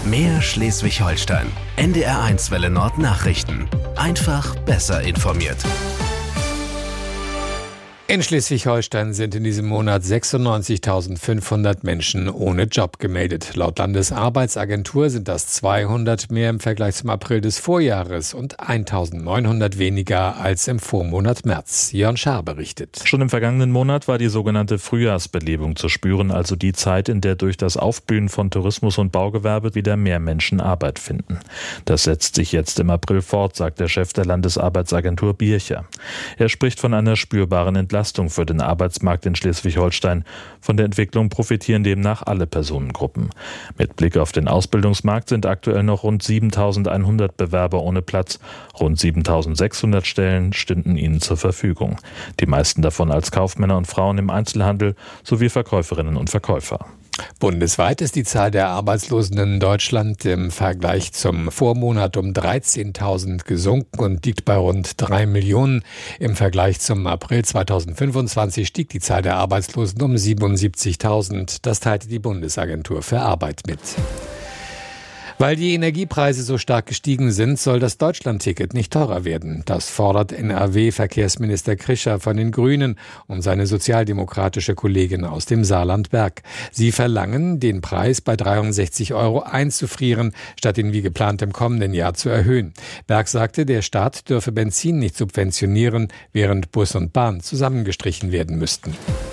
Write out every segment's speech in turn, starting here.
Mehr Schleswig-Holstein. NDR1 Welle Nord Nachrichten. Einfach besser informiert. In Schleswig-Holstein sind in diesem Monat 96.500 Menschen ohne Job gemeldet. Laut Landesarbeitsagentur sind das 200 mehr im Vergleich zum April des Vorjahres und 1.900 weniger als im Vormonat März. Jörn Schaar berichtet. Schon im vergangenen Monat war die sogenannte Frühjahrsbelebung zu spüren, also die Zeit, in der durch das Aufblühen von Tourismus und Baugewerbe wieder mehr Menschen Arbeit finden. Das setzt sich jetzt im April fort, sagt der Chef der Landesarbeitsagentur Bircher. Er spricht von einer spürbaren Entlastung für den Arbeitsmarkt in Schleswig-Holstein. Von der Entwicklung profitieren demnach alle Personengruppen. Mit Blick auf den Ausbildungsmarkt sind aktuell noch rund 7.100 Bewerber ohne Platz. Rund 7.600 Stellen stünden ihnen zur Verfügung. Die meisten davon als Kaufmänner und Frauen im Einzelhandel sowie Verkäuferinnen und Verkäufer. Bundesweit ist die Zahl der Arbeitslosen in Deutschland im Vergleich zum Vormonat um 13.000 gesunken und liegt bei rund 3 Millionen. Im Vergleich zum April 2025 stieg die Zahl der Arbeitslosen um 77.000. Das teilte die Bundesagentur für Arbeit mit. Weil die Energiepreise so stark gestiegen sind, soll das Deutschlandticket nicht teurer werden. Das fordert NRW-Verkehrsminister Krischer von den Grünen und seine sozialdemokratische Kollegin aus dem Saarland-Berg. Sie verlangen, den Preis bei 63 € einzufrieren, statt ihn wie geplant im kommenden Jahr zu erhöhen. Berg sagte, der Staat dürfe Benzin nicht subventionieren, während Bus und Bahn zusammengestrichen werden müssten.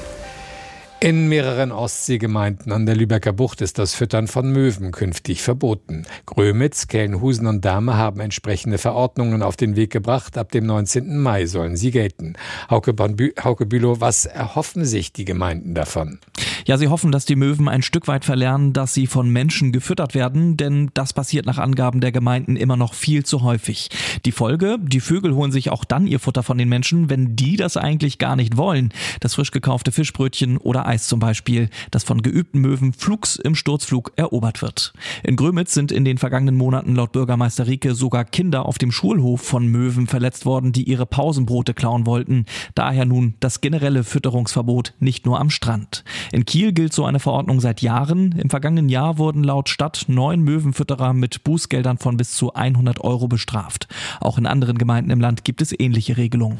In mehreren Ostseegemeinden an der Lübecker Bucht ist das Füttern von Möwen künftig verboten. Grömitz, Kelnhusen und Dahme haben entsprechende Verordnungen auf den Weg gebracht. Ab dem 19. Mai sollen sie gelten. Hauke Bülow, was erhoffen sich die Gemeinden davon? Ja, sie hoffen, dass die Möwen ein Stück weit verlernen, dass sie von Menschen gefüttert werden, denn das passiert nach Angaben der Gemeinden immer noch viel zu häufig. Die Folge, die Vögel holen sich auch dann ihr Futter von den Menschen, wenn die das eigentlich gar nicht wollen. Das frisch gekaufte Fischbrötchen oder Eis zum Beispiel, das von geübten Möwen flugs im Sturzflug erobert wird. In Grömitz sind in den vergangenen Monaten laut Bürgermeister Rieke sogar Kinder auf dem Schulhof von Möwen verletzt worden, die ihre Pausenbrote klauen wollten. Daher nun das generelle Fütterungsverbot nicht nur am Strand. In Kiel gilt so eine Verordnung seit Jahren. Im vergangenen Jahr wurden laut Stadt 9 Möwenfütterer mit Bußgeldern von bis zu 100 € bestraft. Auch in anderen Gemeinden im Land gibt es ähnliche Regelungen.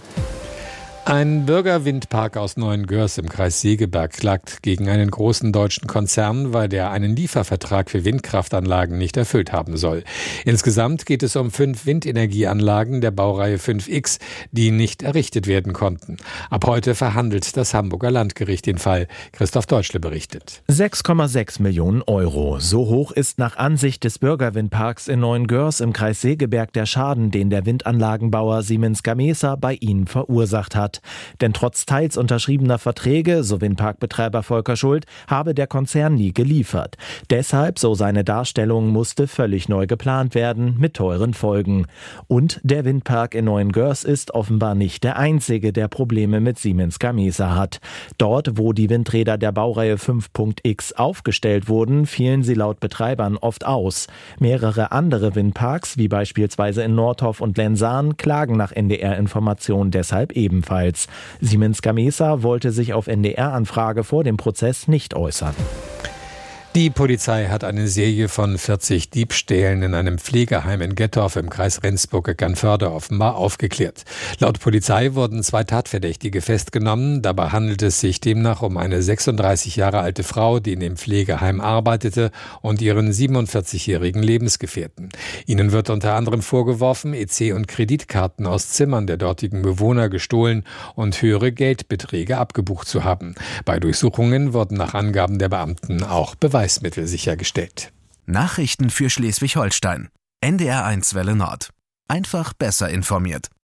Ein Bürgerwindpark aus Neuengörs im Kreis Segeberg klagt gegen einen großen deutschen Konzern, weil der einen Liefervertrag für Windkraftanlagen nicht erfüllt haben soll. Insgesamt geht es um 5 Windenergieanlagen der Baureihe 5X, die nicht errichtet werden konnten. Ab heute verhandelt das Hamburger Landgericht den Fall. Christoph Deutschle berichtet. 6,6 Millionen €. So hoch ist nach Ansicht des Bürgerwindparks in Neuengörs im Kreis Segeberg der Schaden, den der Windanlagenbauer Siemens Gamesa bei ihnen verursacht hat. Denn trotz teils unterschriebener Verträge, so Windparkbetreiber Volker Schuld, habe der Konzern nie geliefert. Deshalb, so seine Darstellung, musste völlig neu geplant werden, mit teuren Folgen. Und der Windpark in Neuengörs ist offenbar nicht der einzige, der Probleme mit Siemens Gamesa hat. Dort, wo die Windräder der Baureihe 5.X aufgestellt wurden, fielen sie laut Betreibern oft aus. Mehrere andere Windparks, wie beispielsweise in Nordhoff und Lensahn, klagen nach NDR-Informationen deshalb ebenfalls. Siemens Gamesa wollte sich auf NDR-Anfrage vor dem Prozess nicht äußern. Die Polizei hat eine Serie von 40 Diebstählen in einem Pflegeheim in Gettorf im Kreis Rendsburg-Eckernförde offenbar aufgeklärt. Laut Polizei wurden 2 Tatverdächtige festgenommen. Dabei handelt es sich demnach um eine 36 Jahre alte Frau, die in dem Pflegeheim arbeitete, und ihren 47-jährigen Lebensgefährten. Ihnen wird unter anderem vorgeworfen, EC- und Kreditkarten aus Zimmern der dortigen Bewohner gestohlen und höhere Geldbeträge abgebucht zu haben. Bei Durchsuchungen wurden nach Angaben der Beamten auch Beweismittel sichergestellt. Nachrichten für Schleswig-Holstein. NDR1 Welle Nord. Einfach besser informiert.